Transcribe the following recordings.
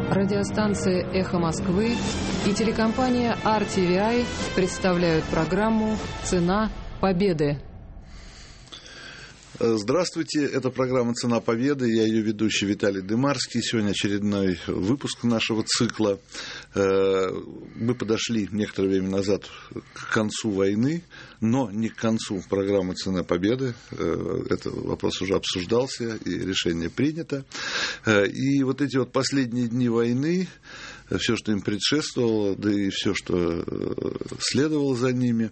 Радиостанция «Эхо Москвы» и телекомпания RTVI представляют программу «Цена победы». Здравствуйте, это программа «Цена победы», я ее ведущий Виталий Дымарский. Сегодня очередной выпуск нашего цикла. Мы подошли некоторое время назад к концу войны, но не к концу программы «Цена победы». Этот вопрос уже обсуждался и решение принято. И вот эти вот последние дни войны, все, что им предшествовало, да и все, что следовало за ними,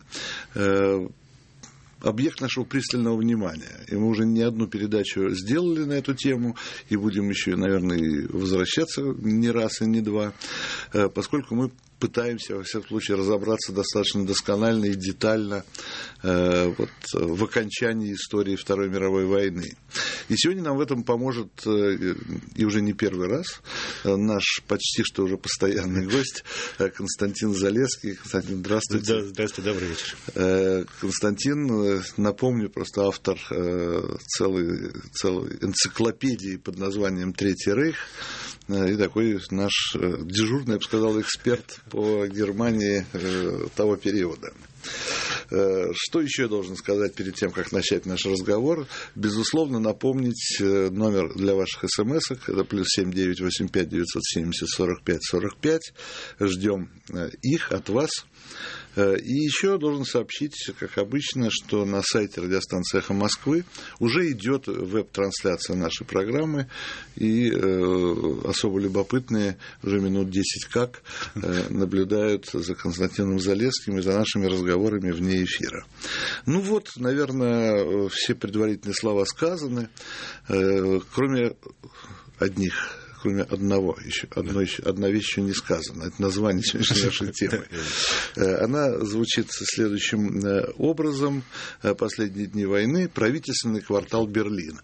объект нашего пристального внимания. И мы уже не одну передачу сделали на эту тему, и будем еще, наверное, и возвращаться не раз и не два, поскольку мы пытаемся, во всяком случае, разобраться достаточно досконально и детально в окончании истории Второй мировой войны. И сегодня нам в этом поможет, и уже не первый раз, наш почти что уже постоянный гость Константин Залесский. Константин, здравствуйте. Да, здравствуйте, добрый вечер. Константин, напомню, просто автор целой энциклопедии под названием «Третий рейх», и такой наш дежурный, я бы сказал, эксперт по Германии того периода. Что еще я должен сказать перед тем, как начать наш разговор? Безусловно, напомнить номер для ваших смс-ок. Это +7 985 970 45 45. Ждем их от вас. И еще должен сообщить, как обычно, что на сайте радиостанции «Эхо Москвы» уже идет веб-трансляция нашей программы, и особо любопытные уже минут 10 как наблюдают за Константином Залесским и за нашими разговорами вне эфира. Ну вот, наверное, все предварительные слова сказаны, кроме одного, одна вещь еще не сказана. Это название сегодняшней нашей темы. Она звучит следующим образом. Последние дни войны. Правительственный квартал Берлина.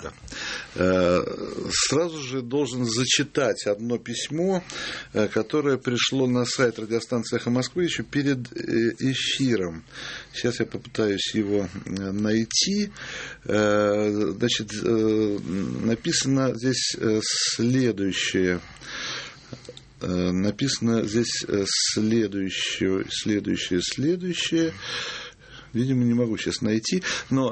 Сразу же должен зачитать одно письмо, которое пришло на сайт радиостанции «Эхо Москвы» еще перед эфиром. Сейчас я попытаюсь его найти. Значит, написано здесь следующее. Написано здесь следующее. Видимо, не могу сейчас найти. Но,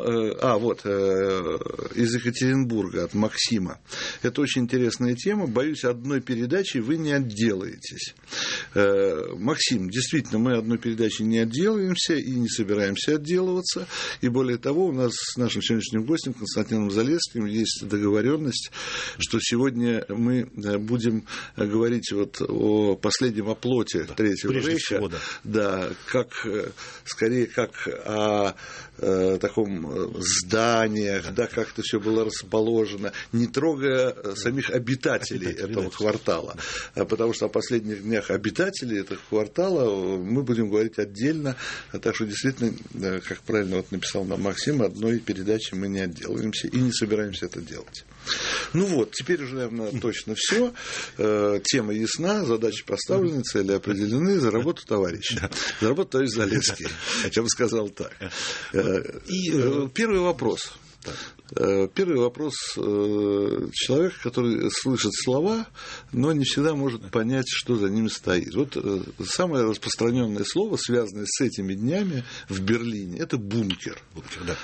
из Екатеринбурга, от Максима. Это очень интересная тема. Боюсь, одной передачей вы не отделаетесь. Максим, действительно, мы одной передачей не отделаемся и не собираемся отделываться. И более того, у нас с нашим сегодняшним гостем Константином Залесским есть договоренность, что сегодня мы будем говорить о последнем оплоте Третьего рейха. Всего, да, скорее как о таком зданиях, да, как это все было расположено, не трогая самих обитателей этого квартала. Потому что о последних днях обитателей этого квартала мы будем говорить отдельно. Так что, действительно, как правильно написал нам Максим, одной передачи мы не отделаемся и не собираемся это делать. Ну вот, теперь уже, наверное, точно все. Тема ясна, задачи поставлены, цели определены. За работу, товарищ. За работу, товарищ Залесский. Я бы сказал так. И первый вопрос. Первый вопрос человека, который слышит слова, но не всегда может понять, что за ними стоит. Вот самое распространенное слово, связанное с этими днями в Берлине, это бункер. Да.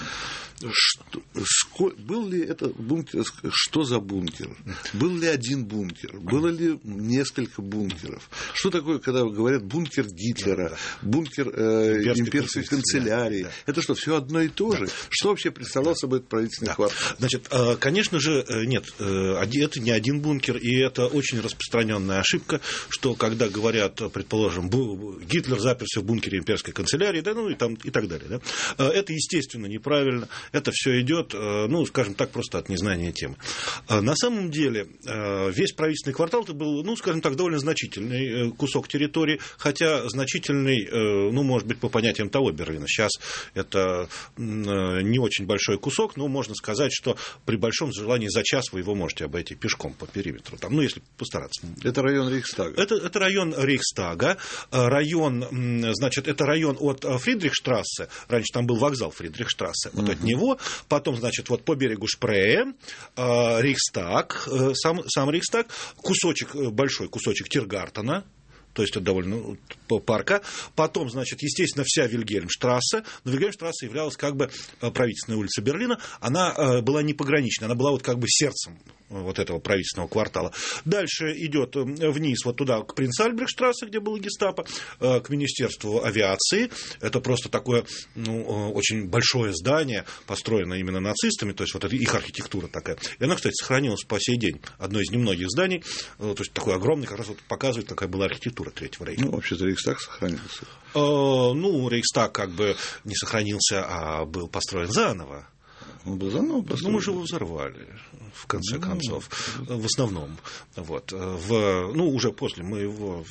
Был ли это бункер? Что за бункер? Был ли один бункер? Было ли несколько бункеров? Что такое, когда говорят бункер Гитлера, бункер имперской канцелярии? Да. Это что, все одно и то же? Что вообще представлял собой этот правительственный квартал? Значит, конечно же, нет, это не один бункер, и это очень распространенная ошибка, что когда говорят, предположим, Гитлер заперся в бункере имперской канцелярии, да, и так далее. Да? Это, естественно, неправильно. Это все идет, скажем так, просто от незнания темы. На самом деле, весь правительственный квартал это был, скажем так, довольно значительный кусок территории, хотя значительный, может быть, по понятиям того Берлина. Сейчас это не очень большой кусок, но можно сказать, что при большом желании за час вы его можете обойти пешком по периметру, там, ну, если постараться. Это район Рейхстага. Это район Рейхстага. Значит, это район от Фридрихштрассе. Раньше там был вокзал Фридрихштрассе. Вот от него. Потом, значит, вот по берегу Шпрее, Рейхстаг, сам Рейхстаг, большой кусочек Тиргартена. То есть это довольно парка. Потом, значит, естественно, вся Вильгельмштрассе. Но Вильгельмштрассе являлась как бы правительственной улицей Берлина. Она была не пограничной, она была вот как бы сердцем вот этого правительственного квартала. Дальше идет вниз вот туда, к Принц-Альбрехтштрассе, где было гестапо, к Министерству авиации. Это просто такое, очень большое здание, построенное именно нацистами, то есть вот это их архитектура такая. И она, кстати, сохранилась по сей день. Одно из немногих зданий, то есть такое огромное, как раз вот показывает, какая была архитектура Третьего рейха. Вообще-то Рейхстаг сохранился. Рейхстаг как бы не сохранился, а был построен заново. Он был заново построен? Мы же его взорвали, в конце концов, в основном. Вот. Уже после, мы его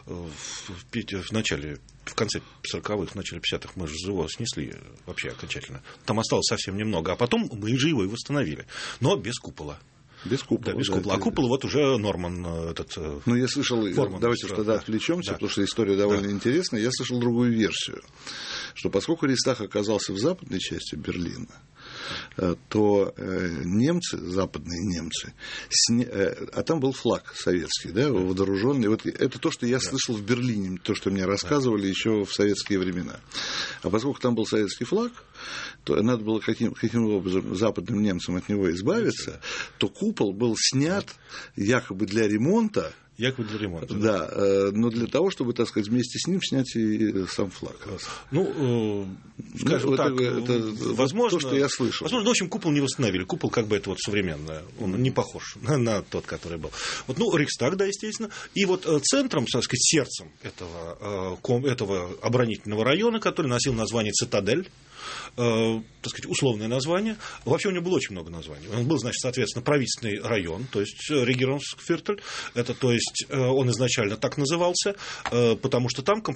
в конце 40-х, в начале 50-х мы же его снесли вообще окончательно. Там осталось совсем немного, а потом мы же его и восстановили, но без купола. Без купола. Да, без купола. А купол вот уже Норман я слышал, давайте тогда отвлечемся, потому что история довольно интересная. Я слышал другую версию, что поскольку Рейхстаг оказался в западной части Берлина, то немцы, западные немцы, а там был флаг советский, да, вооруженный. Вот это то, что я слышал в Берлине, то, что мне рассказывали еще в советские времена. А поскольку там был советский флаг, то надо было каким образом западным немцам от него избавиться, то купол был снят якобы для ремонта. Да, но для того, чтобы, так сказать, вместе с ним снять и сам флаг. Скажем так, это возможно, то, что я слышал. Возможно, в общем, купол не восстановили. Купол как бы это вот современное, он не похож на тот, который был. Рейхстаг, да, естественно. И вот центром, так сказать, сердцем этого оборонительного района, который носил название Цитадель, так сказать, условное название. Вообще у него было очень много названий. Он был, значит, соответственно, правительственный район, то есть Регierungsviertel. Это, то есть, он изначально так назывался, потому что там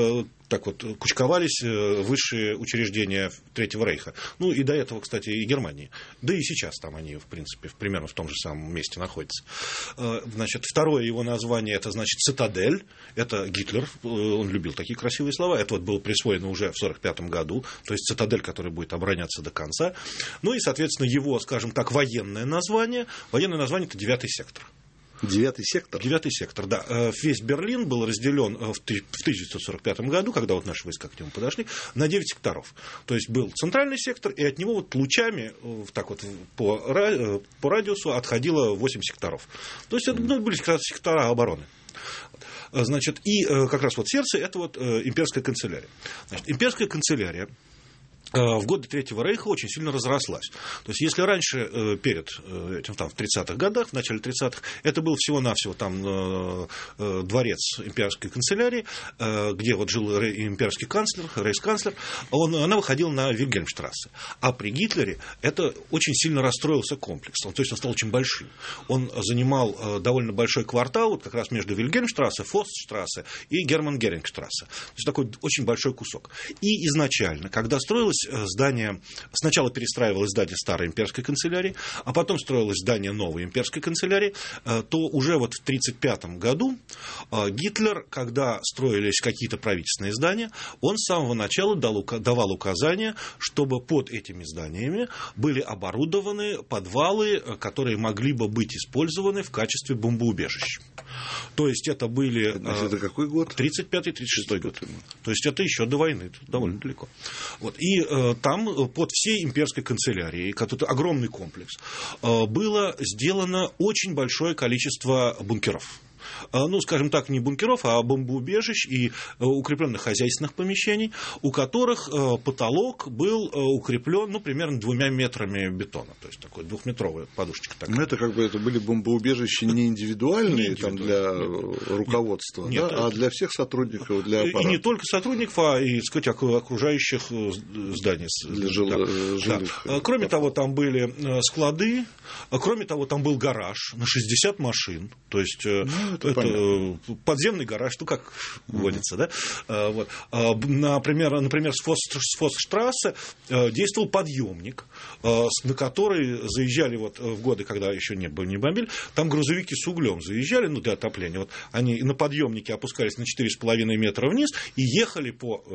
кучковались высшие учреждения Третьего Рейха. И до этого, кстати, и Германии. Да и сейчас там они, в принципе, примерно в том же самом месте находятся. Значит, второе его название, это, значит, Цитадель. Это Гитлер. Он любил такие красивые слова. Это вот было присвоено уже в 1945 году. То есть Цитадель, который будет обороняться до конца. И, соответственно, его, скажем так, военное название это 9-й сектор. 9-й сектор? 9-й сектор, да. Весь Берлин был разделен в 1945 году, когда вот наши войска к нему подошли, на 9 секторов. То есть был центральный сектор, и от него вот лучами так вот по радиусу отходило 8 секторов. То есть это были сектора обороны. Значит, и как раз вот сердце – это вот имперская канцелярия. Значит, имперская канцелярия в годы Третьего Рейха очень сильно разрослась. То есть, если раньше, перед этим, в 30-х годах, в начале 30-х, это был всего-навсего там дворец имперской канцелярии, где вот жил имперский канцлер, рейхсканцлер, она выходила на Вильгельмштрассе. А при Гитлере это очень сильно расстроился комплекс. То есть, он стал очень большим. Он занимал довольно большой квартал, вот как раз между Вильгельмштрассе, Фостштрассе и Герман-Герингштрассе. То есть, такой очень большой кусок. И изначально, когда строилось здание, сначала перестраивалось здание старой имперской канцелярии, а потом строилось здание новой имперской канцелярии, то уже вот в 1935 году Гитлер, когда строились какие-то правительственные здания, он с самого начала давал указания, чтобы под этими зданиями были оборудованы подвалы, которые могли бы быть использованы в качестве бомбоубежищ. То есть это были... Это какой год? 35-36 год. То есть это еще до войны, довольно далеко. Вот. И там под всей имперской канцелярией, который огромный комплекс, было сделано очень большое количество бункеров. Скажем так, не бункеров, а бомбоубежищ и укрепленных хозяйственных помещений, у которых потолок был укреплен, примерно 2 метрами бетона. То есть, такой 2-метровая подушечка. Это это были бомбоубежища не индивидуальные, там, для руководства, нет, а для всех сотрудников, для аппарата. И не только сотрудников, а и, сказать, окружающих зданий. Для жилых. Да. Кроме того, там были склады, кроме того, там был гараж на 60 машин. То есть, это подземный гараж, ну, как водится, да? Вот. Например, с Фоссштрассе действовал подъемник, на который заезжали вот в годы, когда еще не был мобиль, там грузовики с углем заезжали, ну, для отопления. Вот они на подъемнике опускались на 4,5 метра вниз и ехали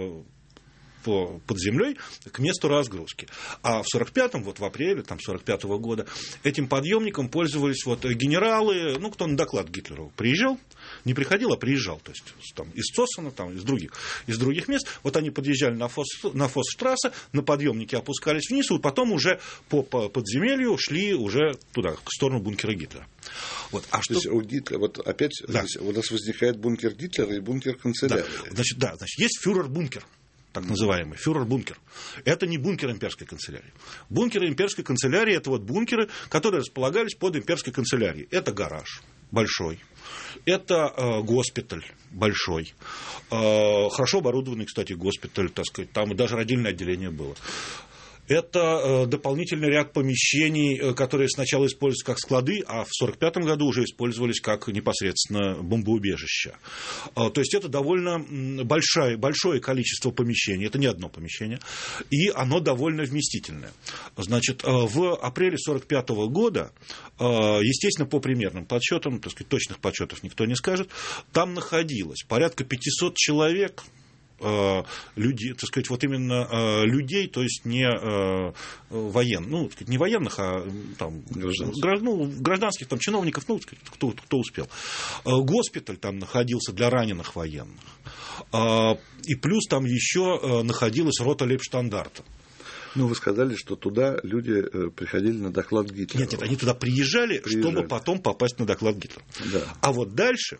под землей к месту разгрузки. А в 45-м, вот в апреле 45-го года, этим подъемником пользовались вот генералы, ну, кто на доклад Гитлеру приезжал, не приходил, а приезжал, то есть там, из Цоссена, там, из других мест. Вот они подъезжали на Фоссштрассе, на подъемнике опускались вниз, и потом уже по подземелью шли уже туда, к сторону бункера Гитлера. Вот. А что... у Гитлера, вот опять да. Здесь у нас возникает бункер Гитлера и бункер канцелярии. Да. Значит, есть фюрер-бункер. Так называемый фюрер-бункер. Это не бункер имперской канцелярии. Бункеры имперской канцелярии – это вот бункеры, которые располагались под имперской канцелярией. Это гараж большой, это госпиталь большой, хорошо оборудованный, кстати, госпиталь, так сказать, там даже родильное отделение было. Это дополнительный ряд помещений, которые сначала использовались как склады, а в 1945 году уже использовались как непосредственно бомбоубежища. То есть это довольно большое количество помещений, это не одно помещение, и оно довольно вместительное. Значит, в апреле 1945 года, естественно, по примерным подсчетам, так сказать, точных подсчетов никто не скажет, там находилось порядка 500 человек, людей, так сказать, вот именно людей, то есть не военных, ну, не военных, а там, гражданских там, чиновников, ну, кто успел. Госпиталь там находился для раненых военных. И плюс там еще находилась рота лейбштандарта. Ну, вы сказали, что туда люди приходили на доклад Гитлера. Нет, они туда приезжали, чтобы потом попасть на доклад Гитлера. Да. А вот дальше.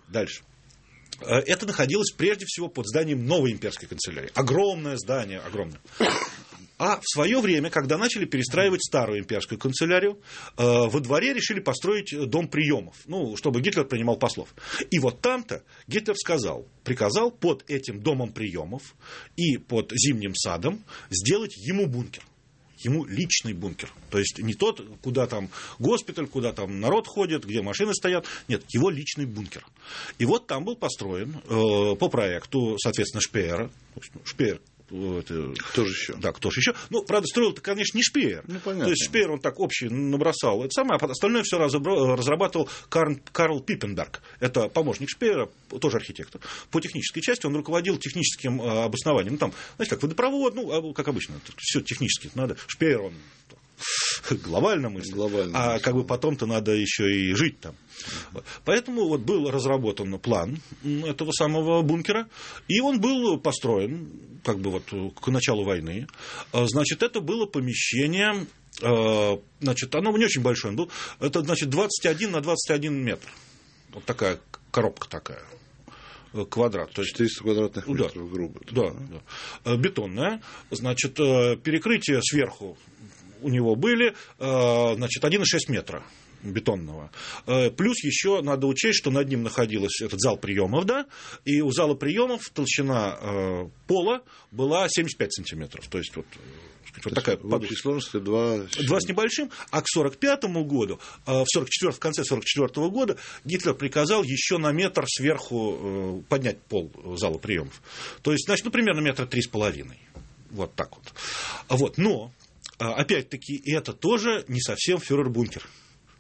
Это находилось прежде всего под зданием новой имперской канцелярии. Огромное здание, огромное. А в свое время, когда начали перестраивать старую имперскую канцелярию, во дворе решили построить дом приемов, ну, чтобы Гитлер принимал послов. И вот там-то Гитлер приказал под этим домом приемов и под зимним садом сделать ему бункер. Ему личный бункер. То есть не тот, куда там госпиталь, куда там народ ходит, где машины стоят. Нет, его личный бункер. И вот там был построен по проекту, соответственно, Шпеера. Шпеер. Кто же еще? Да, кто же еще? Ну, правда, строил-то, конечно, не Шпеер. Ну, понятно. То есть Шпеер, он так общий набросал. Это самое, а остальное все разрабатывал Карл Пиппенберг. Это помощник Шпеера, тоже архитектор. По технической части он руководил техническим обоснованием. Ну, там, знаете, как водопровод, ну, как обычно, все технически надо. Шпеер, он глобально мыслит, а как бы потом-то надо еще и жить там. Поэтому вот был разработан план этого самого бункера, и он был построен как бы вот к началу войны. Значит, это было помещение, значит, оно не очень большое, был, это, значит, 21 на 21 метр. Вот такая коробка такая. Квадрат. 400 квадратных метров, да, грубо. Да. Бетонная. Значит, перекрытия сверху у него были, значит, 1,6 метра бетонного. Плюс еще надо учесть, что над ним находился этот зал приемов, да, и у зала приемов толщина пола была 75 сантиметров. То есть вот такая в общей сложности 2 с небольшим, а к 1945 году, в конце 1944 года Гитлер приказал еще на метр сверху поднять пол зала приемов. То есть, значит, примерно 3,5 метра. Вот так вот. Но опять-таки, это тоже не совсем фюрер-бункер.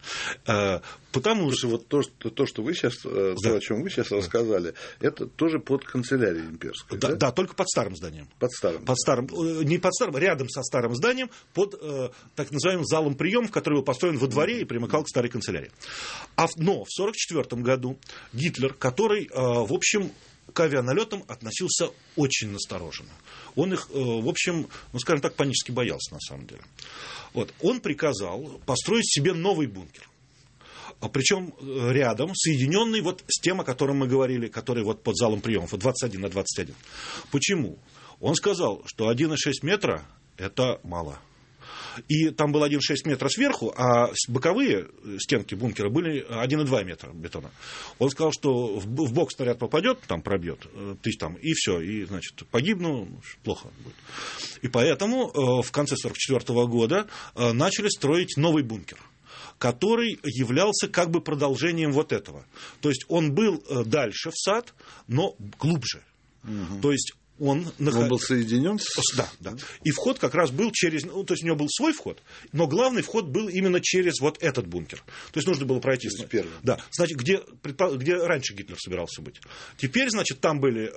Потому что вот то, что вы сейчас, да, то, о чем вы сейчас рассказали, это тоже под канцелярией имперской. Да, да, только под старым зданием. Под старым. Не под старым, рядом со старым зданием, под так называемым залом приемов, который был построен во дворе и примыкал к старой канцелярии. Но в 1944 году Гитлер, который, в общем, к авианалетам относился очень настороженно. Он их, в общем, ну, скажем так, панически боялся, на самом деле. Вот. Он приказал построить себе новый бункер. Причем рядом, соединенный вот с тем, о котором мы говорили, который вот под залом приемов, вот 21 на 21. Почему? Он сказал, что 1,6 метра – это мало. И там был 1,6 метра сверху, а боковые стенки бункера были 1,2 метра бетона. Он сказал, что в бок снаряд попадет, там пробьет, и все, и, значит, погибну, плохо будет. И поэтому в конце 1944 года начали строить новый бункер, который являлся как бы продолжением вот этого. То есть он был дальше в сад, но глубже. То есть он был соединен с... Да. И вход как раз был через... то есть у него был свой вход, но главный вход был именно через вот этот бункер. То есть нужно было пройти... Да. Значит, где раньше Гитлер собирался быть. Теперь, значит, там были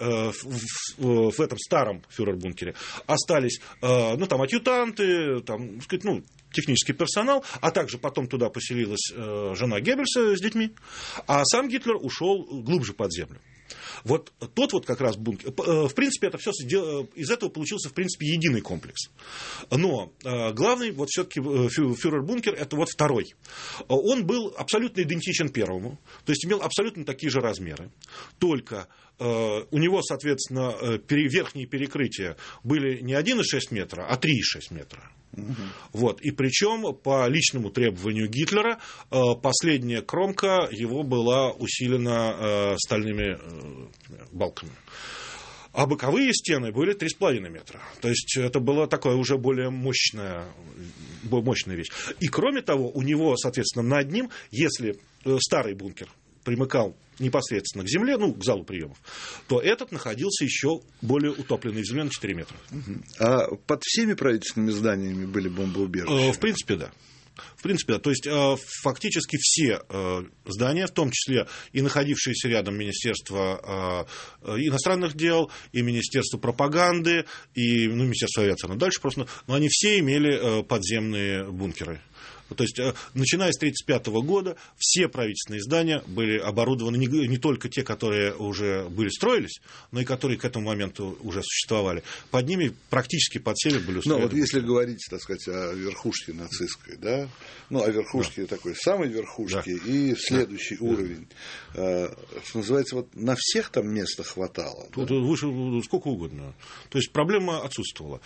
в этом старом фюрер-бункере остались, там адъютанты, там, сказать, технический персонал, а также потом туда поселилась жена Геббельса с детьми, а сам Гитлер ушел глубже под землю. Вот тот вот как раз бункер. В принципе, это все из этого получился, в принципе, единый комплекс. Но главный, вот все-таки фюрер-бункер, это вот второй. Он был абсолютно идентичен первому, то есть имел абсолютно такие же размеры. Только у него, соответственно, верхние перекрытия были не 1,6 метра, а 3,6 метра. Вот. И причем по личному требованию Гитлера последняя кромка его была усилена стальными балками. А боковые стены были 3,5 метра. То есть это была такая уже более мощная вещь. И кроме того, у него, соответственно, над ним, если старый бункер примыкал непосредственно к земле, к залу приемов, то этот находился еще более утопленный в земле на 4 метра. А под всеми правительственными зданиями были бомбоубежища? В принципе, да. То есть, фактически все здания, в том числе и находившиеся рядом Министерство иностранных дел, и Министерство пропаганды, и Министерство авиации, дальше просто, но они все имели подземные бункеры. То есть, начиная с 1935 года, все правительственные здания были оборудованы, не только те, которые уже строились, но и которые к этому моменту уже существовали. Под ними практически под север были устроены. Вот если говорить, так сказать, о верхушке нацистской, да, о верхушке такой самой верхушке и следующий уровень, что называется, вот на всех там места хватало. Тут выше сколько угодно. То есть проблема отсутствовала.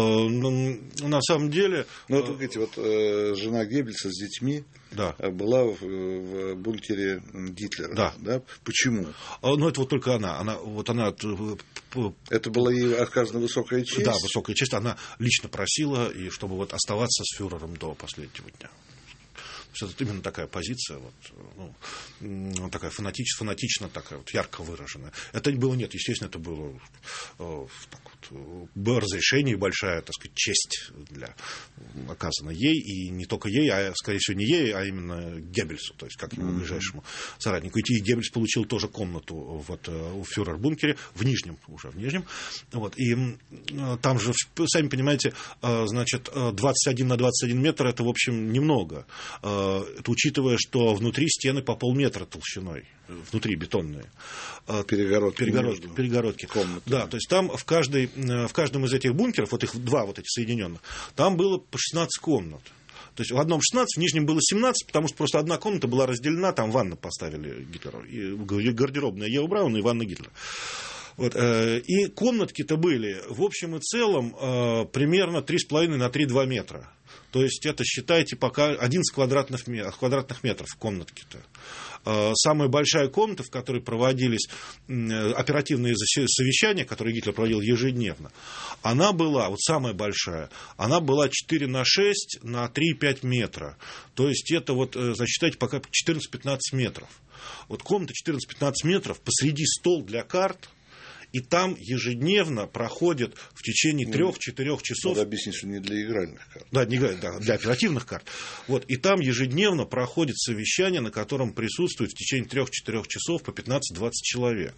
На самом деле... Вот вы говорите, жена Геббельса с детьми была в бункере Гитлера. Да? Почему? Это вот только она. Это была ей оказана высокая честь? Да, высокая честь. Она лично просила, чтобы оставаться с фюрером до последнего дня. Это именно такая позиция, такая фанатично, такая ярко выраженная. Это было, естественно, это было разрешение, большая, так сказать, честь оказана ей, и не только ей, а, скорее всего, не ей, а именно Геббельсу, то есть как его ближайшему соратнику. И Геббельс получил тоже комнату у фюрер-бункере, в нижнем. И там же, сами понимаете, значит, 21 на 21 метр, это, в общем, немного. Это учитывая, что внутри стены по полметра толщиной, внутри бетонные. Перегородки. Да, то есть там в каждом из этих бункеров, вот их два эти соединенных, там было по 16 комнат. То есть в одном 16, в нижнем было 17, потому что просто одна комната была разделена, там ванну поставили Гитлеру, и гардеробная Ева Брауна и ванна Гитлера. И комнатки-то были в общем и целом примерно 3,5 на 3,2 метра. То есть это, считайте, пока 11 квадратных метров в комнатке-то. Самая большая комната, в которой проводились оперативные совещания, которые Гитлер проводил ежедневно, она была, самая большая, она была 4 на 6 на 3,5 метра. То есть это засчитайте, пока 14-15 метров. Комната 14-15 метров, посреди стол для карт, и там ежедневно проходит в течение 3-4 часов... Надо объяснить, что не для игральных карт. Да, для оперативных карт. И там ежедневно проходит совещание, на котором присутствует в течение 3-4 часов по 15-20 человек.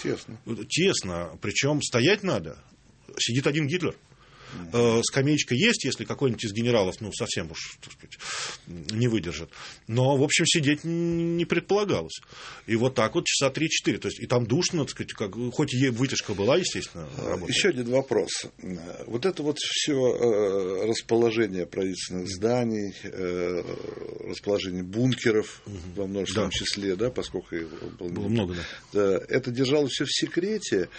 Тесно. Причем стоять надо. Сидит один Гитлер. Скамеечка есть, если какой-нибудь из генералов, совсем уж, так сказать, не выдержит. Но, в общем, сидеть не предполагалось. И так часа 3-4. То есть, и там душно, так сказать, хоть и вытяжка была, естественно, работала. Еще один вопрос. Это все расположение правительственных зданий, расположение бункеров во множественном числе, поскольку их было много, это держалось все в секрете.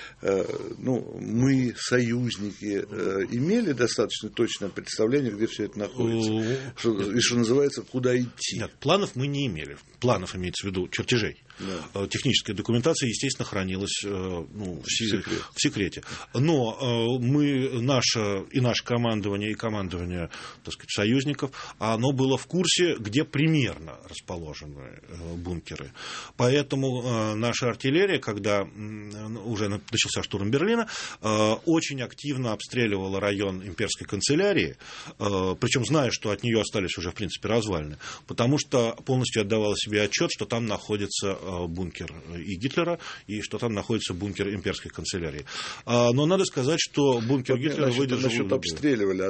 Мы, союзники, имели достаточно точное представление, где все это находится? И, что называется, куда идти? Нет, планов мы не имели. Планов имеется в виду чертежей. Техническая документация, естественно, хранилась в секрете. Но наше командование и командование, так сказать, союзников, оно было в курсе, где примерно расположены бункеры. Поэтому наша артиллерия, когда уже начался штурм Берлина, очень активно обстреливала район имперской канцелярии, причем зная, что от нее остались уже, в принципе, развалины, потому что полностью отдавала себе отчет, что там находится бункер и Гитлера, и что там находится бункер имперской канцелярии. Но надо сказать, что бункер Гитлера выдержал... Насчет обстреливали,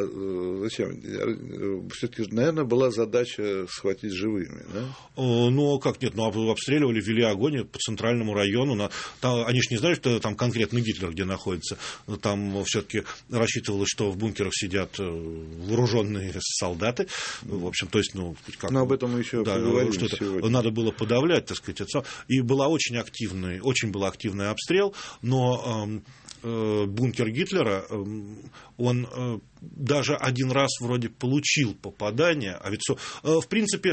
зачем? Все-таки, наверное, была задача схватить живыми, да? Ну, как нет, обстреливали, вели огонь по центральному району. Они же не знали, что там конкретно Гитлер где находится. Там все-таки рассчитывалось, что в бункерах сидят вооруженные солдаты. В общем, то есть, но об этом мы еще поговорим сегодня. Надо было подавлять, так сказать, это. И был очень был активный обстрел, но бункер Гитлера, он даже один раз вроде получил попадание, а ведь, в принципе,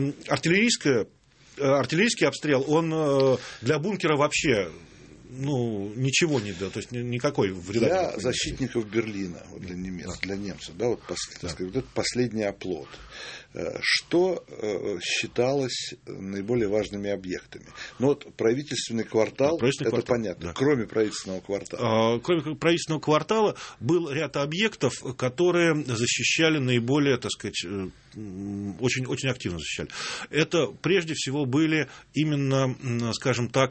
артиллерийский обстрел, он для бункера вообще... ничего не дает, то есть никакой вреда. Для защитников Берлина, для немцев, это последний оплот. Что считалось наиболее важными объектами? Правительственный квартал, это понятно, понятно, кроме правительственного квартала. Кроме правительственного квартала был ряд объектов, которые защищали наиболее, так сказать, очень, очень активно защищали. Это прежде всего были именно, скажем так,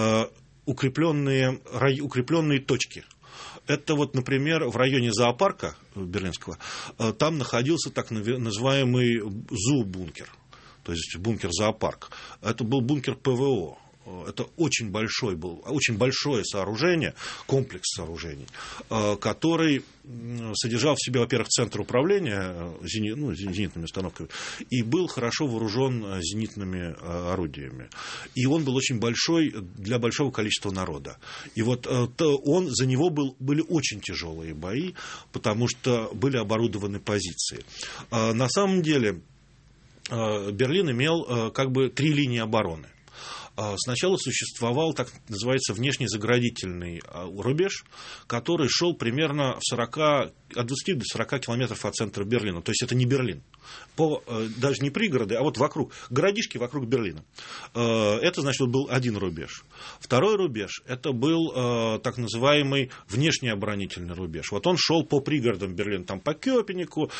укрепленные точки. Это например, в районе зоопарка берлинского, там находился так называемый ЗУ-бункер, то есть бункер-зоопарк. Это был бункер ПВО. Это очень большое сооружение, комплекс сооружений, который содержал в себе, во-первых, центр управления зенитными установками и был хорошо вооружен зенитными орудиями. И он был очень большой для большого количества народа. И за него были очень тяжелые бои, потому что были оборудованы позиции. На самом деле Берлин имел три линии обороны. Сначала существовал так называется внешний заградительный рубеж, который шел примерно от 20 до 40 километров от центра Берлина. То есть это не Берлин. Даже не пригороды, а вокруг, городишки вокруг Берлина. Это, значит, был один рубеж. Второй рубеж, это был так называемый внешний оборонительный рубеж. Он шел по пригородам Берлина, там по Кёпенику,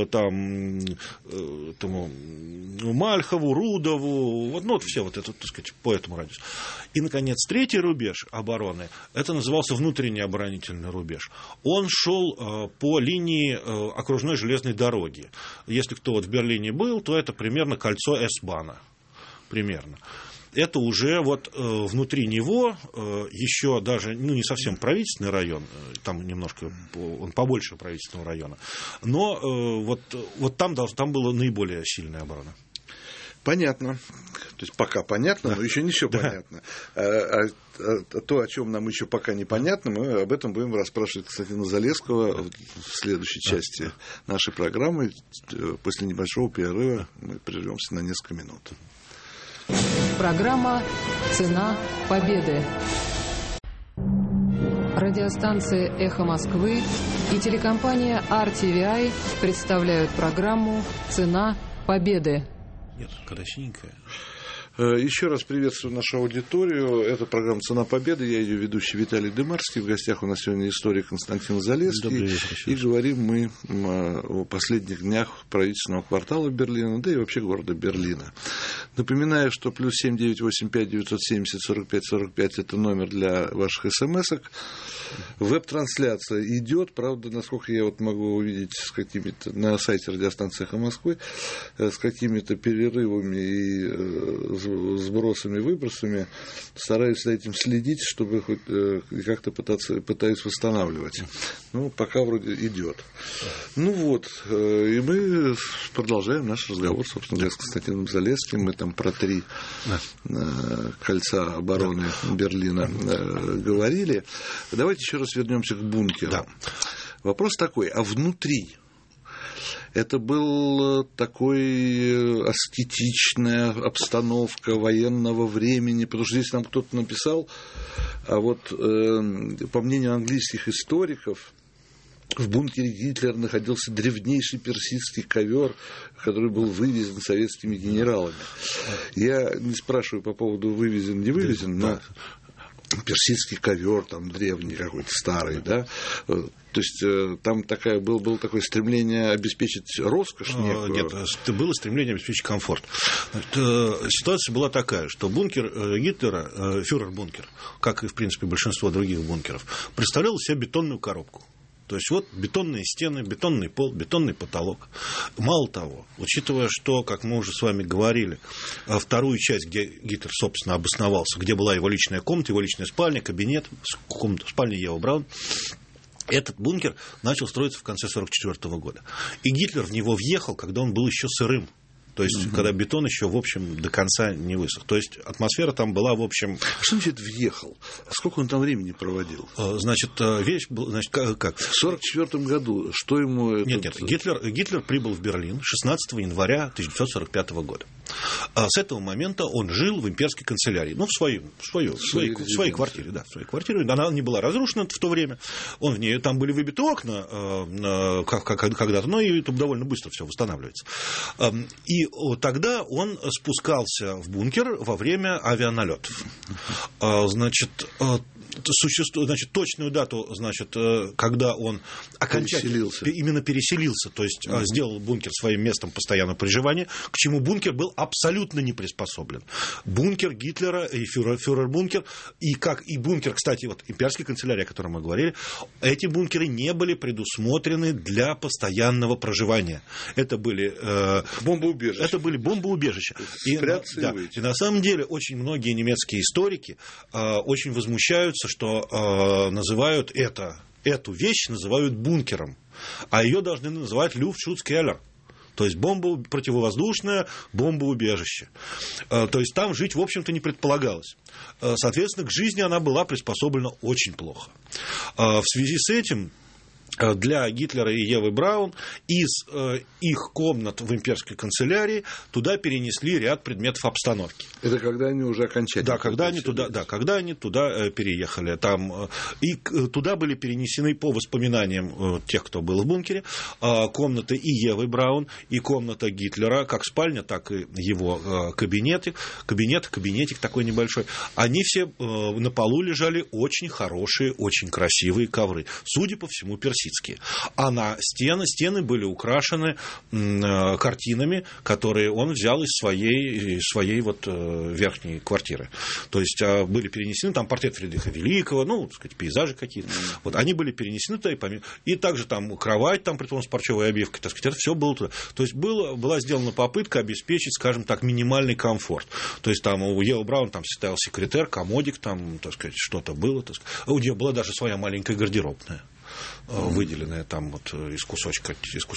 Мальхову, Рудову, все это, так сказать, по этому радиусу. И, наконец, третий рубеж обороны, это назывался внутренний оборонительный рубеж. Он шел по линии окружной железной дороги. Если кто в Берлине был, то это примерно кольцо Эсбана. Примерно. Это уже внутри него еще даже не совсем правительственный район, там немножко он побольше правительственного района, но там была наиболее сильная оборона. Понятно. То есть пока понятно, но еще не все понятно. То, о чем нам еще пока непонятно, мы об этом будем расспрашивать Константина Залесского в следующей части нашей программы. После небольшого перерыва мы прервемся на несколько минут. Программа «Цена победы». Радиостанция «Эхо Москвы» и телекомпания RTVI представляют программу «Цена победы». Нет, когда синенькая. Еще раз приветствую нашу аудиторию. Это программа «Цена победы». Я ее ведущий Виталий Дымарский. В гостях у нас сегодня историк Константин Залесский. И говорим мы о последних днях правительственного квартала Берлина, да и вообще города Берлина. Напоминаю, что +7 985 970 45 45 это номер для ваших смс-ок. Веб-трансляция идет, правда, насколько я могу увидеть на сайте радиостанции «Эхо Москвы» с какими-то перерывами и сбросами, выбросами. Стараюсь за этим следить, чтобы хоть как-то пытаюсь восстанавливать. Пока вроде идет. И мы продолжаем наш разговор, собственно говоря, с Константином Залесским. Мы там про 3 кольца обороны Берлина говорили. Давайте еще раз вернемся к бункеру. Вопрос такой, а внутри это была такой аскетичная обстановка военного времени, потому что здесь нам кто-то написал, а вот по мнению английских историков, в бункере Гитлера находился древнейший персидский ковер, который был вывезен советскими генералами. Я не спрашиваю по поводу вывезен, не вывезен, но персидский ковер там древний какой-то старый, да. То есть там было такое стремление обеспечить роскошь некую. Нет, было стремление обеспечить комфорт. Ситуация была такая, что бункер Гитлера, фюрер-бункер, как и, в принципе, большинство других бункеров, представлял из себя бетонную коробку. То есть вот бетонные стены, бетонный пол, бетонный потолок. Мало того, учитывая, что, как мы уже с вами говорили, вторую часть, где Гитлер, собственно, обосновался, где была его личная комната, его личная спальня, кабинет, спальня Евы Браун, этот бункер начал строиться в конце 1944 года. И Гитлер в него въехал, когда он был еще сырым. То есть, когда бетон еще, в общем, до конца не высох. То есть, атмосфера там была, в общем... Что значит въехал? Сколько он там времени проводил? Значит, вещь была... Значит, как? В 1944 году. Что ему... Нет. Гитлер прибыл в Берлин 16 января 1945 года. С этого момента он жил в имперской канцелярии. Ну, в своей квартире. Да, в своей квартире. Она не была разрушена в то время. Он в ней... Там были выбиты окна когда-то, но и довольно быстро все восстанавливается. И тогда он спускался в бункер во время авианалетов. Значит, точную дату, когда он окончательно именно переселился, то есть сделал бункер своим местом постоянного проживания, к чему бункер был абсолютно не приспособлен. Бункер Гитлера и фюрер-бункер, и бункер, кстати, вот имперской канцелярии, о которой мы говорили, эти бункеры не были предусмотрены для постоянного проживания. Это были бомбоубежища. Это были бомбоубежища. И на самом деле очень многие немецкие историки очень возмущаются, что называют эту вещь называют бункером, а ее должны называть Люфтшутцкеллер. То есть противовоздушное бомбоубежище. То есть там жить, в общем-то, не предполагалось. Соответственно, к жизни она была приспособлена очень плохо. В связи с этим для Гитлера и Евы Браун из их комнат в имперской канцелярии туда перенесли ряд предметов обстановки. Это когда они уже окончательно... Да, когда они туда переехали. И туда были перенесены, по воспоминаниям тех, кто был в бункере, комнаты и Евы Браун, и комната Гитлера, как спальня, так и его кабинетик такой небольшой. Они все на полу лежали очень хорошие, очень красивые ковры. Судя по всему, персидские. А на стены были украшены картинами, которые он взял из своей вот верхней квартиры. То есть были перенесены там портрет Фридриха Великого, пейзажи какие-то. Вот они были перенесены туда, и также там кровать, там, притом с парчевой обивкой, это все было туда. То есть была сделана попытка обеспечить, скажем так, минимальный комфорт. То есть там у Евы Браун там стоял секретер, комодик, там, что-то было. У нее была даже своя маленькая гардеробная, выделенная там вот из кусочка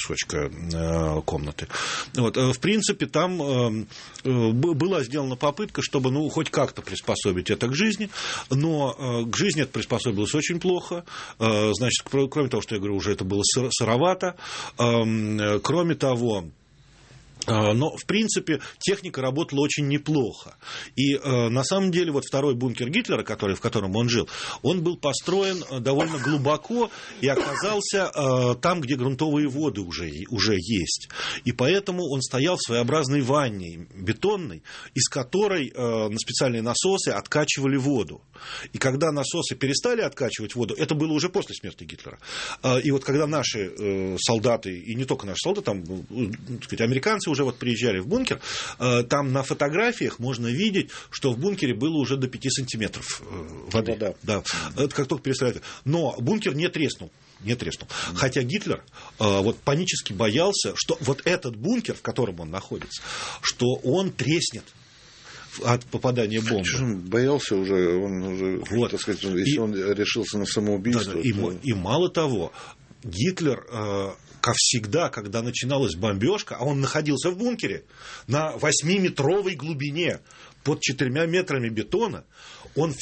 комнаты. Вот. В принципе, там была сделана попытка, чтобы хоть как-то приспособить это к жизни, но к жизни это приспособилось очень плохо. Значит, кроме того, что я говорю, уже это было сыровато. Кроме того, но, в принципе, техника работала очень неплохо. И, на самом деле, вот второй бункер Гитлера, в котором он жил, он был построен довольно глубоко и оказался там, где грунтовые воды уже есть. И поэтому он стоял в своеобразной ванне бетонной, из которой на специальные насосы откачивали воду. И когда насосы перестали откачивать воду, это было уже после смерти Гитлера. И вот когда наши солдаты, и не только наши солдаты, там, так сказать, американцы уже вот приезжали в бункер, там на фотографиях можно видеть, что в бункере было уже до 5 сантиметров воды. Да. Это как только перестали. Но бункер не треснул. Хотя Гитлер панически боялся, что вот этот бункер, в котором он находится, что он треснет от попадания бомбы. Он боялся уже, так сказать, если он решился на самоубийство. Да, и мало того, Гитлер, как всегда, когда начиналась бомбежка, а он находился в бункере на 8-метровой глубине под 4 метрами бетона, его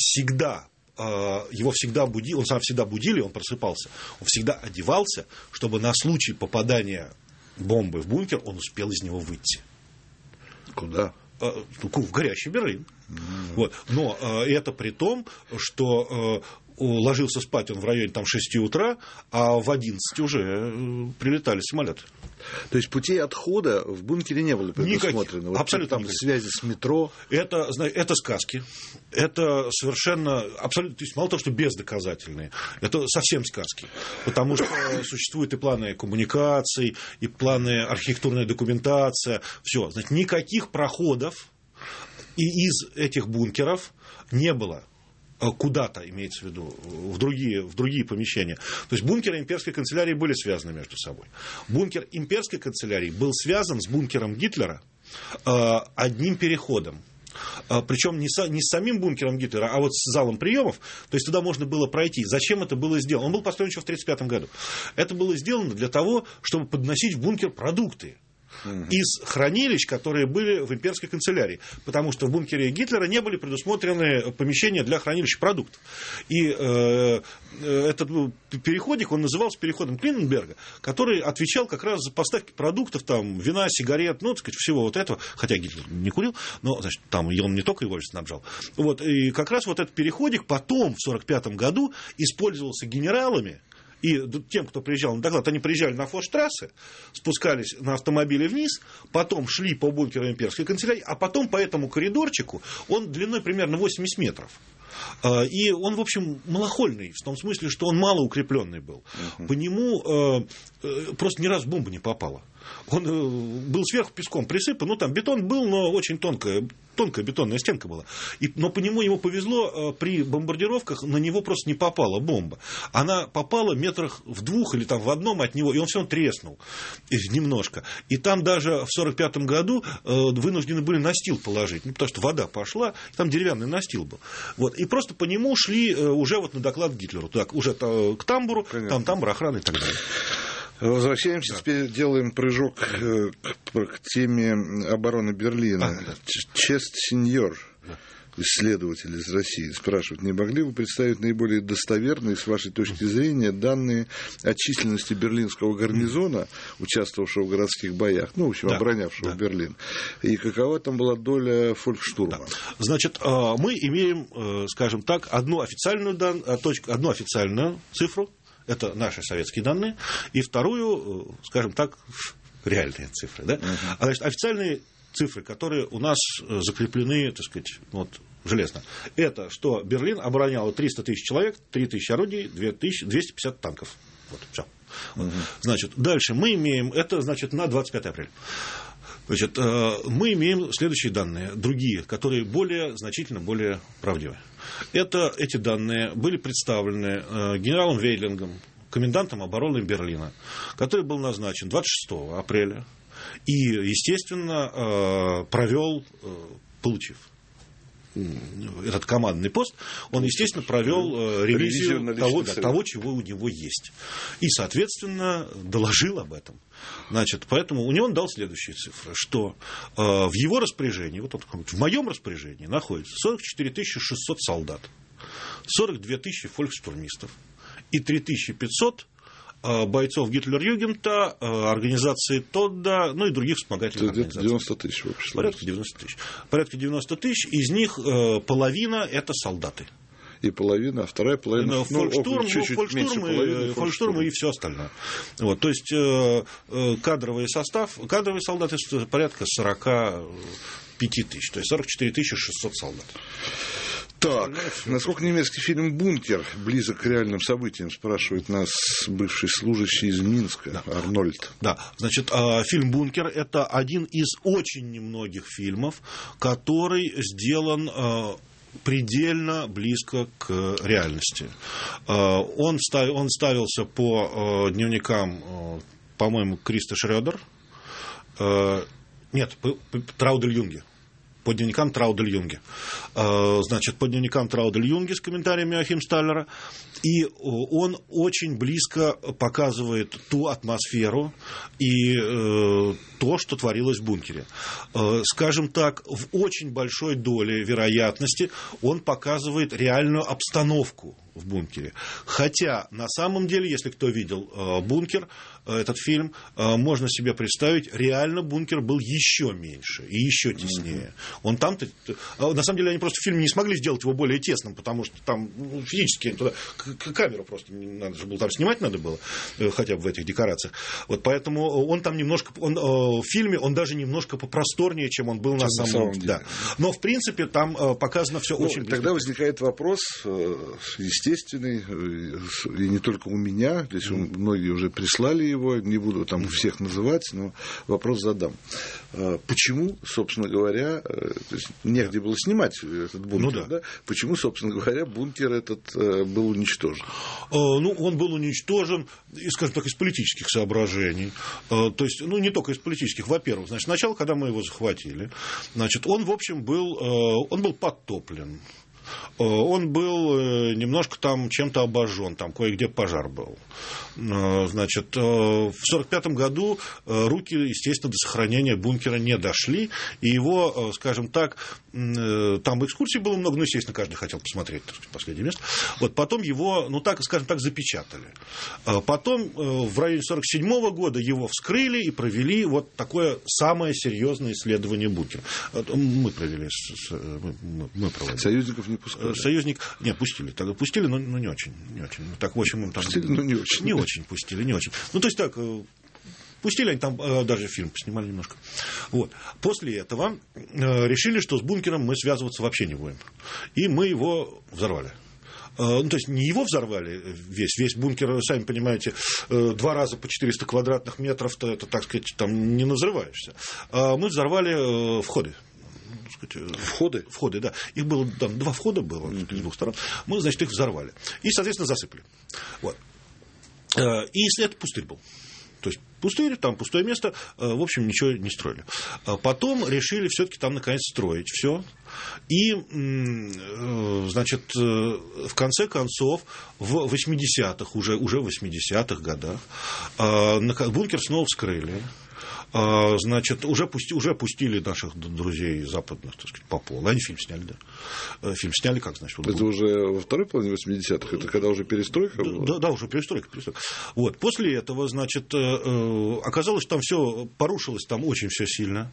всегда будили, он сам всегда будили, он просыпался, он всегда одевался, чтобы на случай попадания бомбы в бункер, он успел из него выйти. Куда? В горящий Берлин. Вот. Но это при том, что ложился спать он в районе 6 утра, а в 11 уже прилетали самолеты. То есть путей отхода в бункере не было предусмотрено? Вот абсолютно там связи с метро? Это сказки. Это совершенно, абсолютно, то есть мало того, что бездоказательные, это совсем сказки. Потому что существуют и планы коммуникаций, и планы архитектурная документация. Все. Значит, никаких проходов и из этих бункеров не было. Куда-то, имеется в виду, в другие помещения. То есть бункеры имперской канцелярии были связаны между собой. Бункер имперской канцелярии был связан с бункером Гитлера одним переходом. Причем не с самим бункером Гитлера, а вот с залом приемов. То есть туда можно было пройти. Зачем это было сделано? Он был построен еще в 1935 году. Это было сделано для того, чтобы подносить в бункер продукты из хранилищ, которые были в имперской канцелярии. Потому что в бункере Гитлера не были предусмотрены помещения для хранилища продуктов. И этот переходик, он назывался переходом Клиненберга, который отвечал как раз за поставки продуктов, там, вина, сигарет, ну, так сказать, всего вот этого. Хотя Гитлер не курил, но, значит, там он не только его снабжал. Вот, и как раз вот этот переходик потом, в 1945 году, использовался генералами. И тем, кто приезжал на доклад, они приезжали на Форштрассе, спускались на автомобиле вниз, потом шли по бункеру имперской канцелярии, а потом по этому коридорчику, он длиной примерно 80 метров. И он, в общем, малохольный, в том смысле, что он малоукрепленный был. По нему просто ни разу бомба не попала. Он был сверху песком присыпан, ну там бетон был, но очень тонкая бетонная стенка была. Но по нему ему повезло, при бомбардировках на него просто не попала бомба. Она попала метрах в 2 или там в 1 от него, и он все равно треснул немножко. И там даже в 1945 году вынуждены были настил положить, ну, потому что вода пошла, там деревянный настил был. Вот. И просто по нему шли уже вот на доклад Гитлеру, так, уже к тамбуру, там тамбур охраны и так далее. Возвращаемся, теперь делаем прыжок к теме обороны Берлина. Чест Сеньор, исследователь из России, спрашивает, не могли вы представить наиболее достоверные, с вашей точки зрения, данные о численности берлинского гарнизона, участвовавшего в городских боях, ну, в общем, оборонявшего Берлин, и какова там была доля фолькштурма? Значит, мы имеем, скажем так, одну официальную цифру, это наши советские данные, и вторую, скажем так, реальные цифры. Да? А значит, официальные цифры, которые у нас закреплены, так сказать, вот, железно, это что Берлин обороняло 300 тысяч человек, 3000 орудий, 250 танков. Вот, все. Значит, дальше мы имеем, это значит на 25 апреля. Значит, мы имеем следующие данные, другие, которые значительно более правдивы. Эти данные были представлены генералом Вейдлингом, комендантом обороны Берлина, который был назначен 26 апреля и, естественно, получив этот командный пост, он, естественно, провел ревизию того, чего у него есть. И, соответственно, доложил об этом. Значит, поэтому у него он дал следующие цифры, что в его распоряжении, в моем распоряжении находится 44 600 солдат, 42 тысячи фолькштурмистов и 3500 бойцов Гитлер-Югента, организации Тодда, ну и других вспомогательных организаций. 90 тысяч в общем. Порядка 90 тысяч. Из них половина – это солдаты. И половина, а вторая половина фолькштурм и все остальное. Вот, то есть кадровый солдаты порядка 45 тысяч, то есть 44 600 солдат. Так, насколько немецкий фильм «Бункер» близок к реальным событиям, спрашивает нас бывший служащий из Минска, Арнольд. Да, значит, фильм «Бункер» – это один из очень немногих фильмов, который сделан предельно близко к реальности. Он ставился по дневникам, по-моему, Криста Шрёдер, Траудель-Юнге. По дневникам Траудель-Юнге. Значит, по дневникам Траудель-Юнге с комментариями Йоахима Сталлера. И он очень близко показывает ту атмосферу и то, что творилось в бункере. Скажем так, в очень большой доле вероятности он показывает реальную обстановку в бункере. Хотя, на самом деле, если кто видел бункер, этот фильм, можно себе представить, реально бункер был еще меньше и еще теснее. Он там-то... На самом деле, они просто в фильме не смогли сделать его более тесным, потому что там физически туда камеру просто надо же было там снимать надо было, хотя бы в этих декорациях. Вот поэтому он там немножко... в фильме он даже немножко попросторнее, чем он был на самом деле. Да. Но, в принципе, там показано все очень близко. Тогда возникает вопрос естественный, и не только у меня, здесь многие уже прислали его, не буду там всех называть, но вопрос задам. Почему, собственно говоря, то есть негде было снимать этот бункер, да? Почему, собственно говоря, бункер этот был уничтожен? Он был уничтожен, скажем так, из политических соображений. То есть, не только из политических. Во-первых, значит, сначала, когда мы его захватили, значит, он, в общем, был подтоплен. Он был немножко там чем-то обожжен, там кое-где пожар был. Значит, в 1945 году руки, естественно, до сохранения бункера не дошли, и его, скажем так, там экскурсий было много, естественно, каждый хотел посмотреть последнее место. Вот потом его, скажем так, запечатали. Потом в районе 1947 года его вскрыли и провели вот такое самое серьезное исследование бункера. Мы провели. Союзников не пускали? Нет, пустили. Тогда пустили, но не очень. Так, в общем, им там... Пустили, но не очень. Не очень пустили, не очень. То есть так... Пустили, они там даже фильм поснимали немножко. Вот. После этого решили, что с бункером мы связываться вообще не будем. И мы его взорвали. То есть не его взорвали весь бункер, сами понимаете, 2 раза по 400 квадратных метров, это, так сказать, там не назрываешься. Мы взорвали входы. Входы, да. Их было, там 2 входа было с 2 сторон. Мы, значит, их взорвали. И, соответственно, засыпали. Вот. И это пустырь был. То есть пустырь, там пустое место, в общем, ничего не строили. Потом решили все-таки там, наконец, строить все. И, значит, в конце концов, в 80-х, уже в 80-х годах, бункер снова вскрыли. Значит, уже пустили наших друзей западных, так сказать, по полу. Они фильм сняли, да. Фильм сняли, как, значит. Это уже во второй половине 80-х? Это когда уже перестройка была? Да, уже перестройка. Вот. После этого, значит, оказалось, что там все порушилось, там очень все сильно.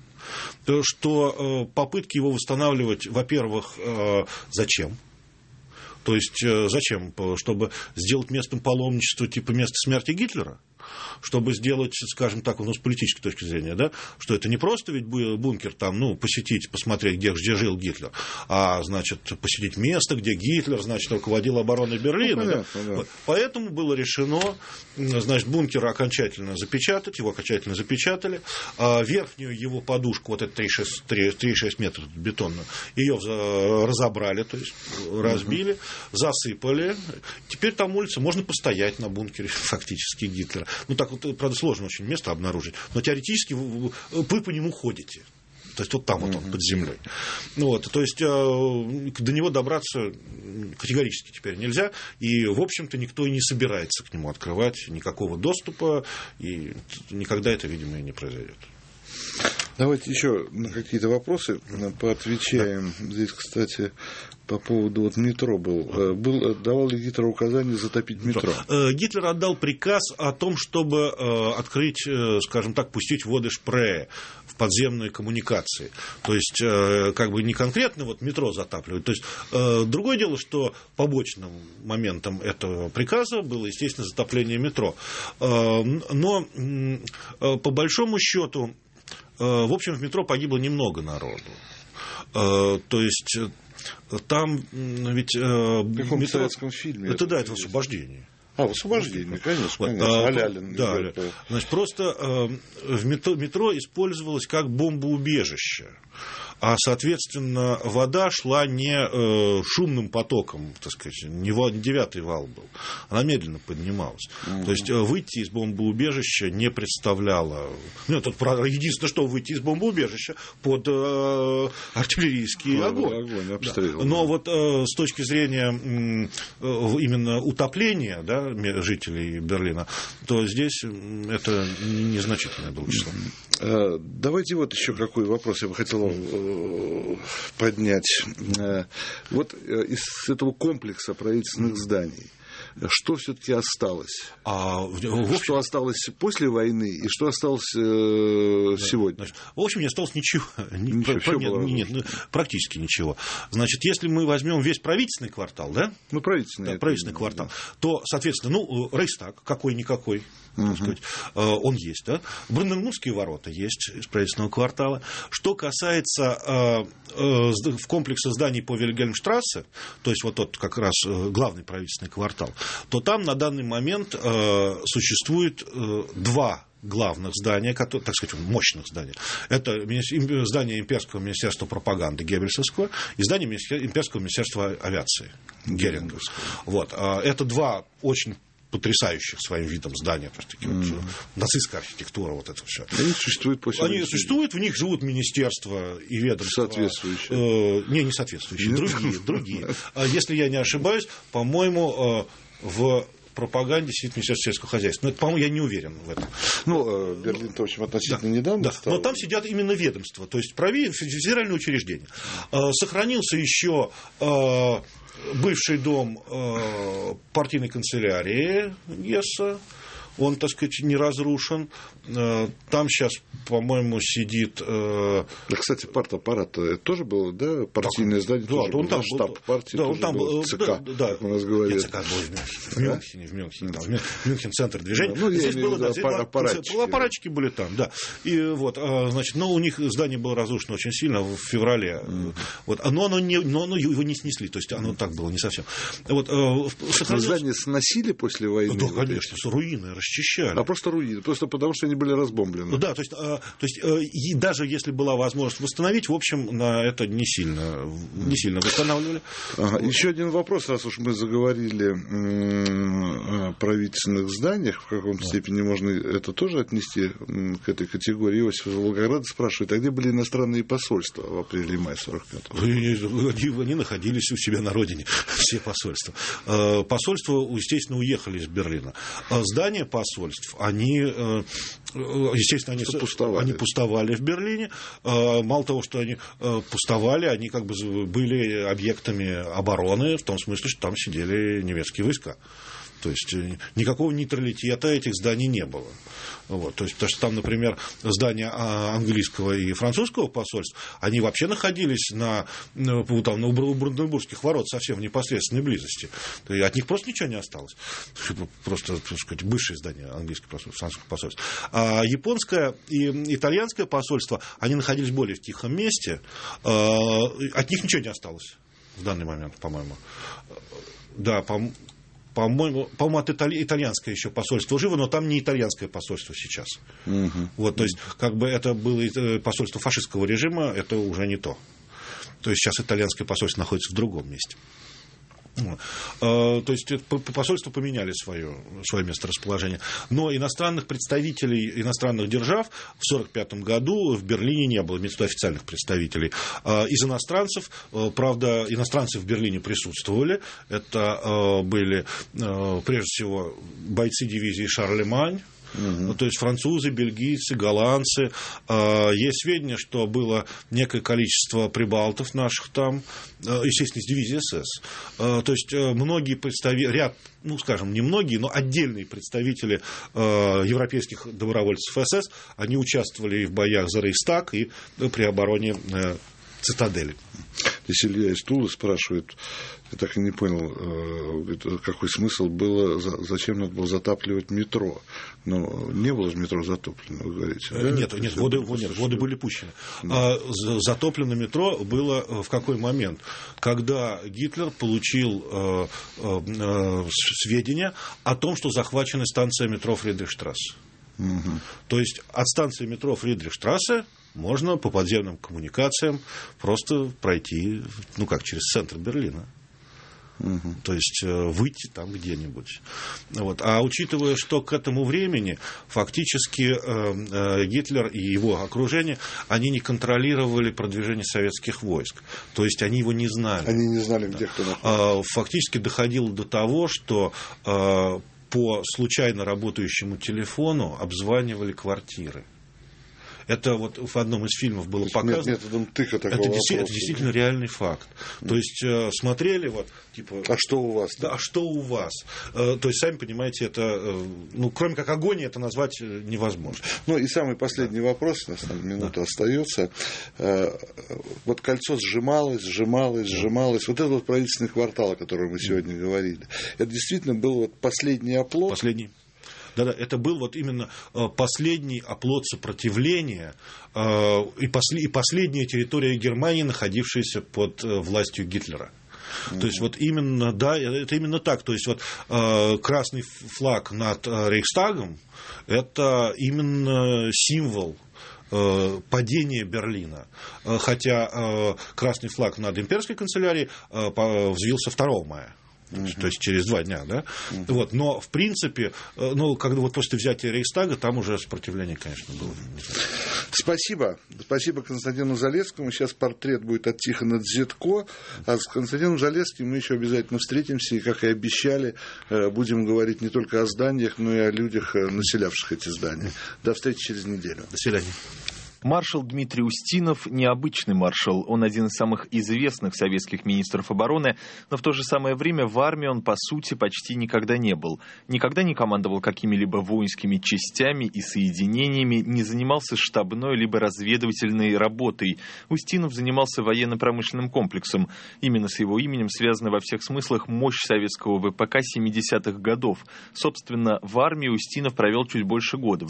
Что попытки его восстанавливать, во-первых, зачем? То есть, зачем? Чтобы сделать местом паломничества типа места смерти Гитлера? Чтобы сделать, скажем так, с политической точки зрения, да, что это не просто ведь бункер там, посетить, посмотреть, где жил Гитлер, а, значит, посетить место, где Гитлер, значит, руководил обороной Берлина. Понятно, да. Вот. Поэтому было решено, значит, бункер окончательно запечатать, его окончательно запечатали, а верхнюю его подушку, вот это 3,6 метров бетонную, ее разобрали, то есть разбили, засыпали. Теперь там улица, можно постоять на бункере фактически Гитлера. Так вот, правда, сложно очень место обнаружить, но теоретически вы по нему ходите. То есть вот там вот он под землей. То есть до него добраться категорически теперь нельзя. И, в общем-то, никто и не собирается к нему открывать никакого доступа. И никогда это, видимо, и не произойдет. Давайте еще на какие-то вопросы поотвечаем. Да. Здесь, кстати, по поводу метро давал ли Гитлер указание затопить метро? Гитлер отдал приказ о том, чтобы открыть, скажем так, пустить воды Шпрее в подземные коммуникации. То есть, как бы не конкретно метро затапливать. То есть, другое дело, что побочным моментом этого приказа было, естественно, затопление метро. Но, по большому счету, в общем, в метро погибло немного народу. То есть, там ведь... В каком советском фильме? Это освобождение. В освобождении, конечно. Алялин. Да, значит, просто метро использовалось как бомбоубежище. А, соответственно, вода шла не шумным потоком, так сказать, не 9-й вал был, она медленно поднималась. То есть выйти из бомбоубежища не представляло... единственное, что выйти из бомбоубежища под артиллерийский огонь. Обстрел. Но с точки зрения именно утопления, да, жителей Берлина, то здесь это незначительное было число. Давайте еще какой вопрос я бы хотел поднять. Из этого комплекса правительственных зданий Что все-таки осталось? В Что осталось после войны и что осталось сегодня? Значит, в общем, не осталось ничего. Нет, практически ничего. Значит, если мы возьмем весь правительственный квартал, да? Правительственный квартал, то, соответственно, Рейхстаг какой-никакой, так сказать, он есть, да? Бранденбургские ворота есть из правительственного квартала. Что касается в комплексе зданий по Вильгельмштрассе, то есть вот тот как раз главный правительственный квартал, то там на данный момент существует два главных здания, так сказать, мощных здания. Это здание Имперского министерства пропаганды Геббельсовского и здание Имперского министерства авиации Геринговского. Вот. Это два очень потрясающих своим видом здания, то есть такие вот, нацистская архитектура, вот это все. Они существуют по сей день. Они существуют, в них живут министерства и ведомства. Соответствующие. Не соответствующие, другие. Если я не ошибаюсь, по-моему, в пропаганде сидит Министерство сельского хозяйства. Но это, по-моему, я не уверен в этом. Берлин-то, в общем, относительно недавно стал. Но там сидят именно ведомства, то есть федеральные учреждения. Сохранился еще бывший дом партийной канцелярии Гесса. Он, так сказать, не разрушен. Там сейчас, по-моему, сидит... Кстати, партаппарат это тоже было, да? Партийное здание тоже было. Штаб партии тоже был. ЦК, как у нас говорят. ЦК был в Мюнхене. В Мюнхен центр движения. Здесь было аппаратчики были там, да. И вот, значит, у них здание было разрушено очень сильно в феврале. Вот. Но его не снесли. То есть оно так было не совсем. Вот, здание сносили после войны? Да, конечно, с руины расчищали. Просто руины, просто потому что они были разбомблены. Да, то есть и даже если была возможность восстановить, в общем, на это не сильно восстанавливали. Еще один вопрос, раз уж мы заговорили о правительственных зданиях, в каком степени можно это тоже отнести к этой категории. Иосиф из Волгограда спрашивает, а где были иностранные посольства в апреле и мае 45-го? Они находились у себя на родине, все посольства. Посольства, естественно, уехали из Берлина. Здания посольств, они, естественно, они пустовали в Берлине. Мало того, что они пустовали, они как бы были объектами обороны, в том смысле, что там сидели немецкие войска. То есть никакого нейтралитета этих зданий не было. Вот. То есть, потому что там, например, здания английского и французского посольств, они вообще находились у Бранденбургских ворот совсем в непосредственной близости. И от них просто ничего не осталось. Просто, так сказать, бывшие здания английского посольства, французского посольства. А японское и итальянское посольство, они находились более в тихом месте. От них ничего не осталось в данный момент, по-моему. Да, по-моему, итальянское еще посольство живо, но там не итальянское посольство сейчас. Вот, то есть, как бы это было посольство фашистского режима, это уже не то. То есть, сейчас итальянское посольство находится в другом месте. То есть посольства поменяли свое месторасположение. Но иностранных представителей иностранных держав в 1945 году в Берлине не было, имеется в виду официальных представителей. Из иностранцев, правда, иностранцы в Берлине присутствовали. Это были, прежде всего, бойцы дивизии «Шарлемань». То есть французы, бельгийцы, голландцы. Есть сведения, что было некое количество прибалтов наших там, естественно, из дивизии СС. То есть многие представители, не многие, но отдельные представители европейских добровольцев СС, они участвовали и в боях за Рейхстаг, и при обороне цитадели. Здесь Илья из Тулы спрашивает, я так и не понял, какой смысл было, зачем надо было затапливать метро. Но не было же метро затоплено, вы говорите. Да? Нет, воды были пущены. Да. Затоплено метро было в какой момент? Когда Гитлер получил сведения о том, что захвачена станция метро Фридрихштрассе. То есть от станции метро Фридрихштрассе можно по подземным коммуникациям просто пройти, через центр Берлина. То есть выйти там где-нибудь. Вот. А учитывая, что к этому времени фактически Гитлер и его окружение, они не контролировали продвижение советских войск. То есть они его не знали. Они не знали, где кто находится. Фактически доходило до того, что по случайно работающему телефону обзванивали квартиры. Это вот в одном из фильмов было показано. Методом тыка такого это вопроса. действительно реальный факт. То есть смотрели вот, типа... А что у вас? Да, а что у вас? То есть, сами понимаете, это, ну, кроме как агония, это назвать невозможно. Ну, и самый последний вопрос, у нас там минута остается. Вот кольцо сжималось. Вот этот вот правительственный квартал, о котором мы сегодня говорили, это действительно был вот последний оплот? Последний. Да, это был вот именно последний оплот сопротивления и последняя территория Германии, находившаяся под властью Гитлера. То есть, вот именно, да, это именно так. То есть, вот красный флаг над Рейхстагом – это именно символ падения Берлина. Хотя красный флаг над имперской канцелярией взвился 2 мая. То есть через 2 дня, да? Вот, но в принципе, ну, когда вот после взятия Рейхстага, там уже сопротивление, конечно, было. Спасибо. Спасибо Константину Залесскому. Сейчас портрет будет от Тихона Дзетко. А с Константином Залесским мы еще обязательно встретимся. И, как и обещали, будем говорить не только о зданиях, но и о людях, населявших эти здания. До встречи через неделю. До свидания. Маршал Дмитрий Устинов – необычный маршал. Он один из самых известных советских министров обороны, но в то же самое время в армии он, по сути, почти никогда не был. Никогда не командовал какими-либо воинскими частями и соединениями, не занимался штабной либо разведывательной работой. Устинов занимался военно-промышленным комплексом. Именно с его именем связана во всех смыслах мощь советского ВПК 70-х годов. Собственно, в армии Устинов провел чуть больше года. В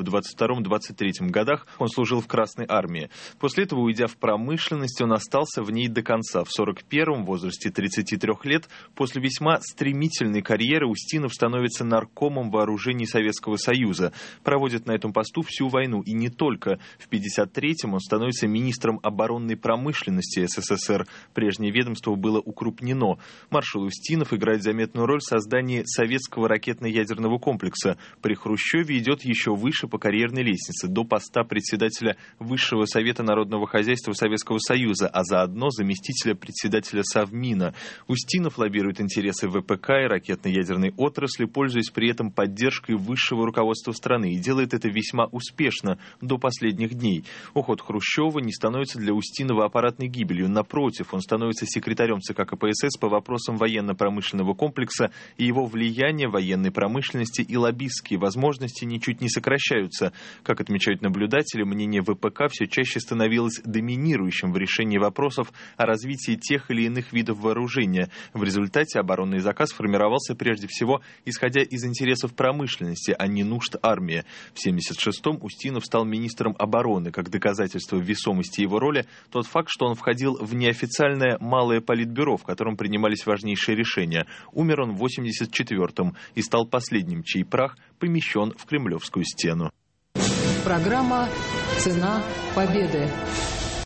22-23 годах он служил в Красной армии. После этого, уйдя в промышленность, он остался в ней до конца. В 41-м, в возрасте 33 лет, после весьма стремительной карьеры Устинов становится наркомом вооружений Советского Союза. Проводит на этом посту всю войну. И не только. В 53-м он становится министром оборонной промышленности СССР. Прежнее ведомство было укрупнено. Маршал Устинов играет заметную роль в создании советского ракетно-ядерного комплекса. При Хрущеве идет еще выше по карьерной лестнице, до поста председателя Высшего совета народного хозяйства Советского Союза, а заодно заместителя председателя Совмина. Устинов лоббирует интересы ВПК и ракетно-ядерной отрасли, пользуясь при этом поддержкой высшего руководства страны, и делает это весьма успешно до последних дней. Уход Хрущева не становится для Устинова аппаратной гибелью. Напротив, он становится секретарем ЦК КПСС по вопросам военно-промышленного комплекса, и его влияние военной промышленности и лоббистские возможности ничуть не сокращаются. Как отмечают наблюдатели, мнение ВПК все чаще становилось доминирующим в решении вопросов о развитии тех или иных видов вооружения. В результате оборонный заказ формировался прежде всего исходя из интересов промышленности, а не нужд армии. В 1976-м Устинов стал министром обороны. Как доказательство весомости его роли тот факт, что он входил в неофициальное малое политбюро, в котором принимались важнейшие решения. Умер он в 1984-м и стал последним, чей прах помещен в Кремлевскую стену. Программа «Цена победы».